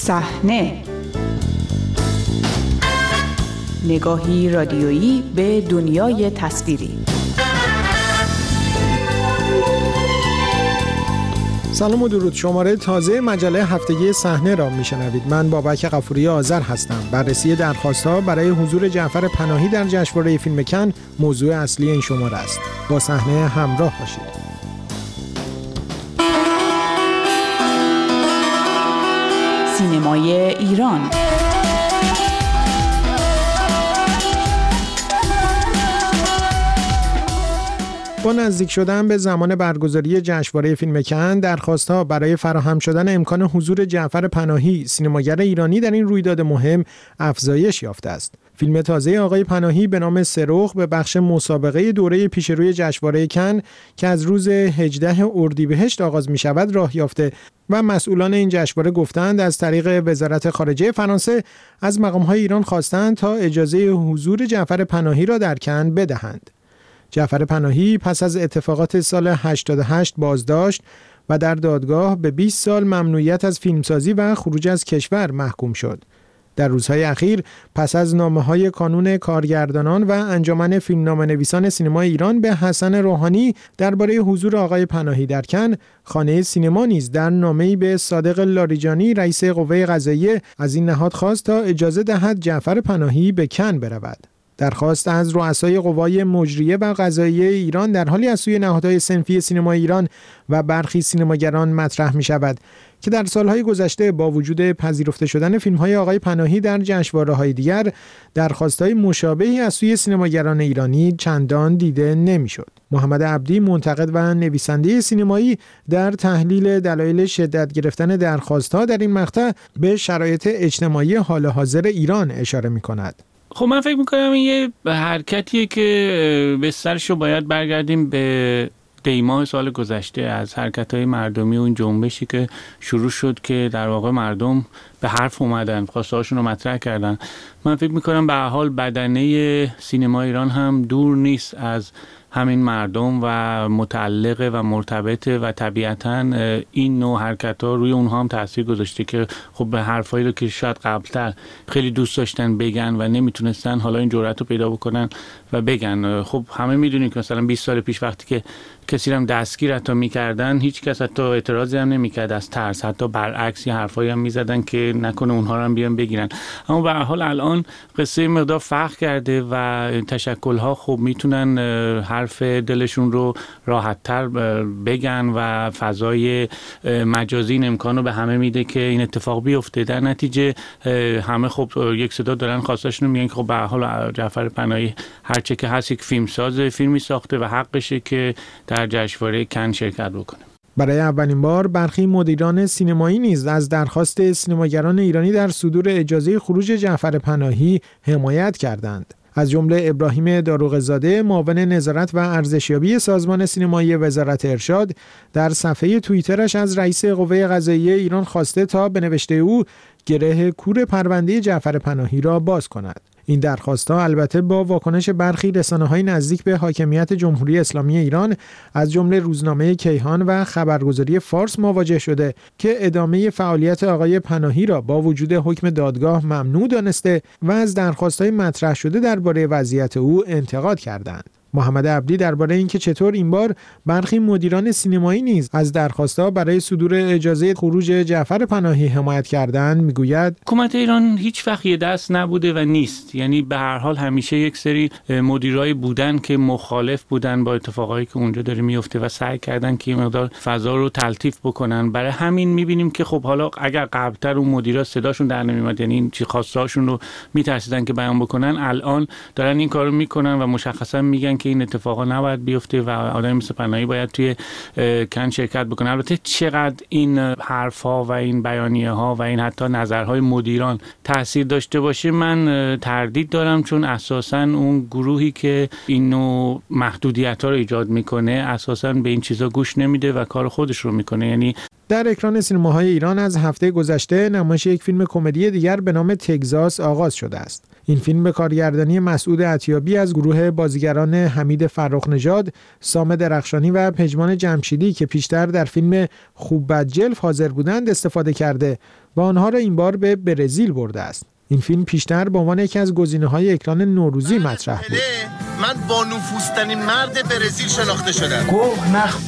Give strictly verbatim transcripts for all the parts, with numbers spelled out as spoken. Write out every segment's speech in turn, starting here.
صحنه، نگاهی رادیویی به دنیای تصویری. سلام و درود. شماره تازه مجله هفتگی صحنه را میشنوید. من بابک غفوری آذر هستم. بررسی درخواست‌ها برای حضور جعفر پناهی در جشنواره فیلم کن موضوع اصلی این شماره است. با صحنه همراه باشید. سینمای ایران. با نزدیک شدن به زمان برگزاری جشنواره فیلم کن، درخواست‌ها برای فراهم شدن امکان حضور جعفر پناهی، سینماگر ایرانی در این رویداد مهم، افزایش یافته است. فیلم تازه آقای پناهی به نام سرخ به بخش مسابقه دوره پیشروی جشنواره کن که از روز هجدهم اردیبهشت آغاز می شود راه یافته و مسئولان این جشنواره گفتند از طریق وزارت خارجه فرانسه از مقام‌های ایران خواستند تا اجازه حضور جعفر پناهی را در کن بدهند. جعفر پناهی پس از اتفاقات سال هشتاد و هشت بازداشت و در دادگاه به بیست سال ممنوعیت از فیلمسازی و خروج از کشور محکوم شد. در روزهای اخیر پس از نامه‌های کانون کارگردانان و انجمن فیلمنامه‌نویسان سینمای ایران به حسن روحانی درباره حضور آقای پناهی در کن، خانه سینما نیز در نامه‌ای به صادق لاریجانی رئیس قوه قضاییه از این نهاد خواست تا اجازه دهد جعفر پناهی به کن برود. درخواست از رؤسای قوای مجریه و قضاییه ایران در حالی از سوی نهادهای صنفی سینمای ایران و برخی سینماگران مطرح می شود که در سالهای گذشته با وجود پذیرفته شدن فیلم‌های آقای پناهی در جشنواره‌های دیگر، درخواست‌های مشابهی از سوی سینماگران ایرانی چندان دیده نمی‌شد. محمد عبدی، منتقد و نویسنده سینمایی، در تحلیل دلایل شدت گرفتن درخواست‌ها در این مقطع به شرایط اجتماعی حال حاضر ایران اشاره می‌کند. خب من فکر میکنم این یه حرکتیه که به سرش رو باید برگردیم به دیماه سال گذشته، از حرکت‌های مردمی و اون جنبشی که شروع شد که در واقع مردم به حرف اومدن، خواسته‌هاشون رو مطرح کردن. من فکر میکنم به هر حال بدنه سینما ایران هم دور نیست از همین مردم و متعلقه و مرتبطه و طبیعتاً این نوع حرکت‌ها روی اونها هم تاثیر گذاشته که خب به حرفایی رو که شاید قبلتر خیلی دوست داشتن بگن و نمیتونستن حالا این جرأت رو پیدا بکنن و بگن. خب همه میدونیم که مثلا بیست سال پیش وقتی که کسی رو دستگیر حتی میکردن، هیچ کس حتی اعتراضی هم نمیکرد از ترس، حتی برعکس حرفایی هم میزدن که نکنه اونها رو هم بیان بگیرن. اما به هر حال الان قصه مقدار فرق کرده و تشکل‌ها خب میتونن حرف دلشون رو راحت‌تر بگن و فضای مجازی این امکان رو به همه میده که این اتفاق بیفته. در نتیجه همه خب یک صدا دارن خواستاشون میگن که خب به هر حال جعفر پناهی هرچه که هست یک فیلمساز، فیلمی ساخته و حقشه که در جشنواره کن شرکت بکنه. برای اولین بار برخی مدیران سینمایی نیز از درخواست سینماگران ایرانی در صدور اجازه خروج جعفر پناهی حمایت کردند. از جمله ابراهیم داروغزاده، معاون نظارت و ارزشیابی سازمان سینمایی وزارت ارشاد، در صفحه توییترش از رئیس قوه قضاییه ایران خواسته تا به نوشته او گره کور پرونده جعفر پناهی را باز کند. این درخواست‌ها البته با واکنش برخی رسانه‌های نزدیک به حاکمیت جمهوری اسلامی ایران از جمله روزنامه کیهان و خبرگزاری فارس مواجه شده که ادامه فعالیت آقای پناهی را با وجود حکم دادگاه ممنوع دانسته و از درخواست‌های مطرح شده درباره وضعیت او انتقاد کردند. محمد عبدی درباره اینکه چطور این بار برخی مدیران سینمایی نیز از درخواست‌ها برای صدور اجازه خروج جعفر پناهی حمایت کردند میگوید: حکومت ایران هیچ وقت یه دست نبوده و نیست. یعنی به هر حال همیشه یک سری مدیرای بودن که مخالف بودن با اتفاقایی که اونجا داره میفته و سعی کردن که این مقدار فضا رو تلطیف بکنن. برای همین میبینیم که خب حالا اگر قبلتر اون مدیرا صداشون در نمیومد، یعنی این چی خواستهاشون رو میترسیدن که بیان بکنن، الان دارن این کارو میکنن و مشخصا میگن که این اتفاقا نباید بیفته و آدم مثل پناهی باید توی کن شرکت بکنه. البته چقدر این حرف‌ها و این بیانیه‌ها و این حتی نظرهای مدیران تاثیر داشته باشه من تردید دارم، چون اساساً اون گروهی که این نوع محدودیت‌ها رو ایجاد میکنه اساساً به این چیزا گوش نمیده و کار خودش رو میکنه. یعنی در اکران سینماهای ایران از هفته گذشته نمایش یک فیلم کمدی دیگر به نام تگزاس آغاز شده است. این فیلم به کارگردانی مسعود عطیابی از گروه بازیگران حمید فرخ‌نژاد، سام درخشانی و پژمان جمشیدی که پیشتر در فیلم خوب بد جلف حاضر بودند استفاده کرده و آنها را این بار به برزیل برده است. این فیلم پیشتر به عنوان یکی از گزینه‌های اکران نوروزی مطرح بود. من با نفوذترین مرد برزیل شناخته شدم. گوه نخ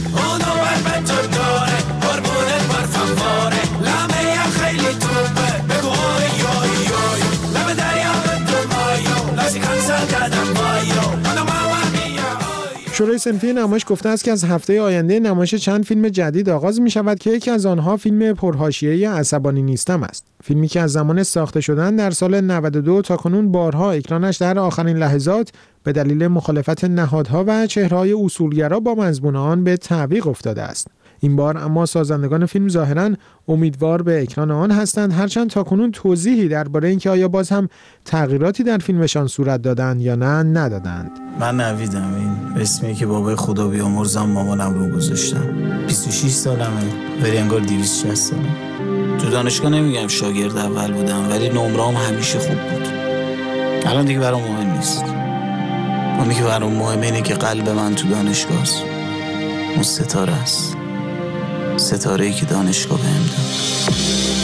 شورای صنفی نمایش گفته است که از هفته آینده نمایش چند فیلم جدید آغاز می شود که یکی از آنها فیلم پرحاشیه‌ای عصبانی نیستم است. فیلمی که از زمان ساخته شدن در سال نود و دو تا کنون بارها اکرانش در آخرین لحظات به دلیل مخالفت نهادها و چهره‌های اصولگرا با مضمون آن به تعویق افتاده است. این بار اما سازندگان فیلم ظاهراً امیدوار به اکران آن هستند، هرچند تاکنون توضیحی درباره اینکه آیا باز هم تغییراتی در فیلمشان صورت دادند یا نه ندادند. من نویدم، این اسمی که بابای خدا بیامرزم مامانم رو گذاشتم. بیست و شش سالمه ولی انگار دویست و شصت سالم. تو دانشگاه نمیگم شاگرد اول بودم ولی نمره‌ام همیشه خوب بود. الان دیگه برام مهم نیست. اونی که برام مهمه اینه که قلب من تو دانشگاه است. اون ستاره است. ستاره‌ای که دانشگاه بهم داد.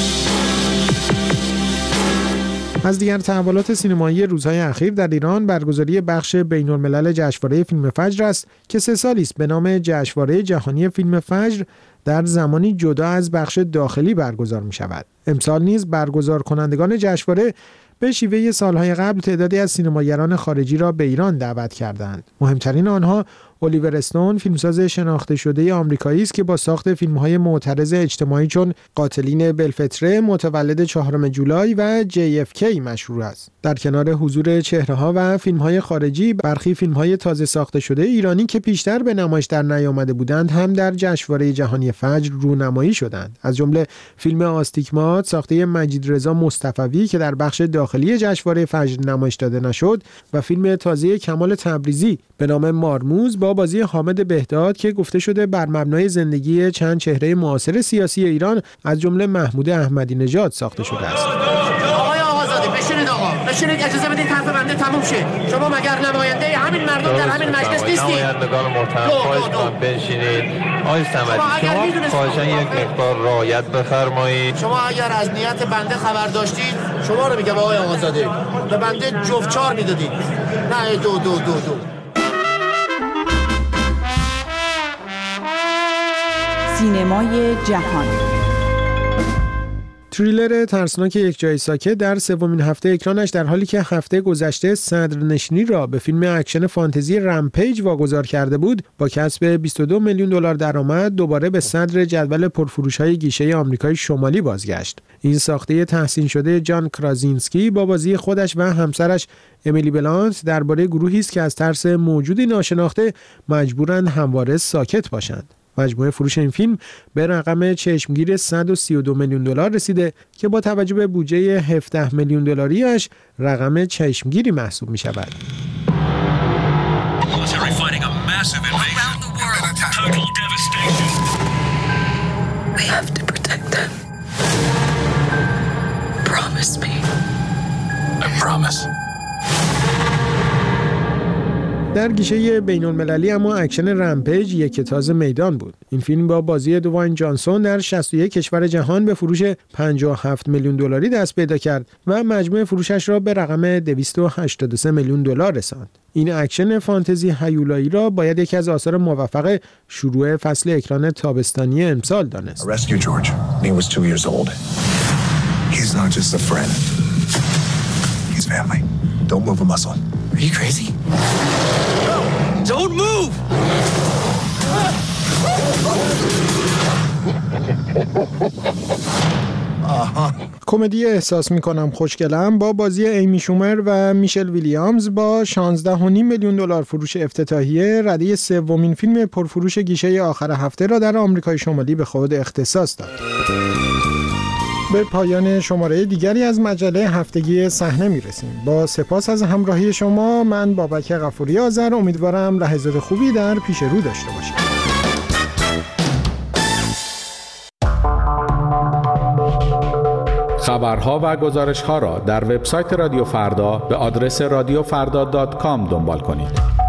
از دیگر تحولات سینمایی روزهای اخیر در ایران برگزاری بخش بین‌الملل جشنواره فیلم فجر است که سه سالی است به نام جشنواره جهانی فیلم فجر در زمانی جدا از بخش داخلی برگزار می شود. امسال نیز برگزار کنندگان جشنواره به شیوه سالهای قبل تعدادی از سینماگران خارجی را به ایران دعوت کردند. مهمترین آنها الیور استون، فیلمساز شناخته شده آمریکایی است که با ساخت فیلم‌های معترض اجتماعی چون قاتلین بلفتره، متولد چهارم جولای و جی اف کی مشهور است. در کنار حضور چهره‌ها و فیلم‌های خارجی، برخی فیلم‌های تازه ساخته شده ایرانی که پیشتر به نمایش در نیامده بودند هم در جشنواره جهانی فجر رونمایی شدند. از جمله فیلم آستیگمات ساخته مجید رضا مصطفوی که در بخش داخلی جشنواره فجر نمایش داده نشد و فیلم تازه کمال تبریزی به نام مارموز با بازی حامد بهداد که گفته شده بر مبنای زندگی چند چهره معاصر سیاسی ایران از جمله محمود احمدی نژاد ساخته شده است. آقای آقازاده بشینید آقا، بشینید اجازه بدید حرف بنده تموم شه. شما مگر نماینده همین مردم در همین مجلس نیستید؟ نمایندگان محترم خواهش می‌کنم بنشینید. آقای صمدی شما خواهشاً یک مقدار رعایت بفرمایید. شما اگر از نیت بنده خبر داشتید، شما رو میگم آقای آقازاده به بنده جفت چهار میدادید. نه دو دو دو دو. سینمای جهان. تریلر ترسناک یک جای ساکت در سومین هفته اکرانش در حالی که هفته گذشته صدرنشینی را به فیلم اکشن فانتزی رمپیج واگذار کرده بود، با کسب بیست و دو میلیون دلار درآمد دوباره به صدر جدول پرفروش‌های گیشه آمریکای شمالی بازگشت. این ساخته تحسین شده جان کرازینسکی با بازی خودش و همسرش امیلی بلانت درباره گروهی است که از ترس موجودی ناشناخته مجبورند همواره ساکت باشند. مجموع فروش این فیلم به رقم چشمگیر صد و سی و دو میلیون دلار رسیده که با توجه به بودجه هفده میلیون دلاریش رقم چشمگیری محسوب می شود. در گیشه بین المللی اما اکشن رمپیج یک تاز میدان بود. این فیلم با بازی دوواین جانسون در شصت و یک کشور جهان به فروش پنجاه و هفت میلیون دلاری دست پیدا کرد و مجموع فروشش را به رقم دویست و هشتاد و سه میلیون دلار رساند. این اکشن فانتزی هیولایی را باید یکی از آثار موفق شروع فصل اکران تابستانی امسال دانست. Are you crazy? No! Don't move! کمدی احساس میکنم خوشگلم با بازی ایمی شومر و میشل ویلیامز با شانزده و نیم میلیون دلار فروش افتتاحیه رده سومین فیلم پرفروش گیشه آخر هفته را در آمریکای شمالی به خود اختصاص داد. به پایان شماره دیگری از مجله هفتگی صحنه میرسیم. با سپاس از همراهی شما، من بابک غفوری آذر امیدوارم لحظات خوبی در پیش رو داشته باشید. خبرها و گزارش‌ها را در وبسایت رادیو فردا به آدرس رادیو فردا دات کام دنبال کنید.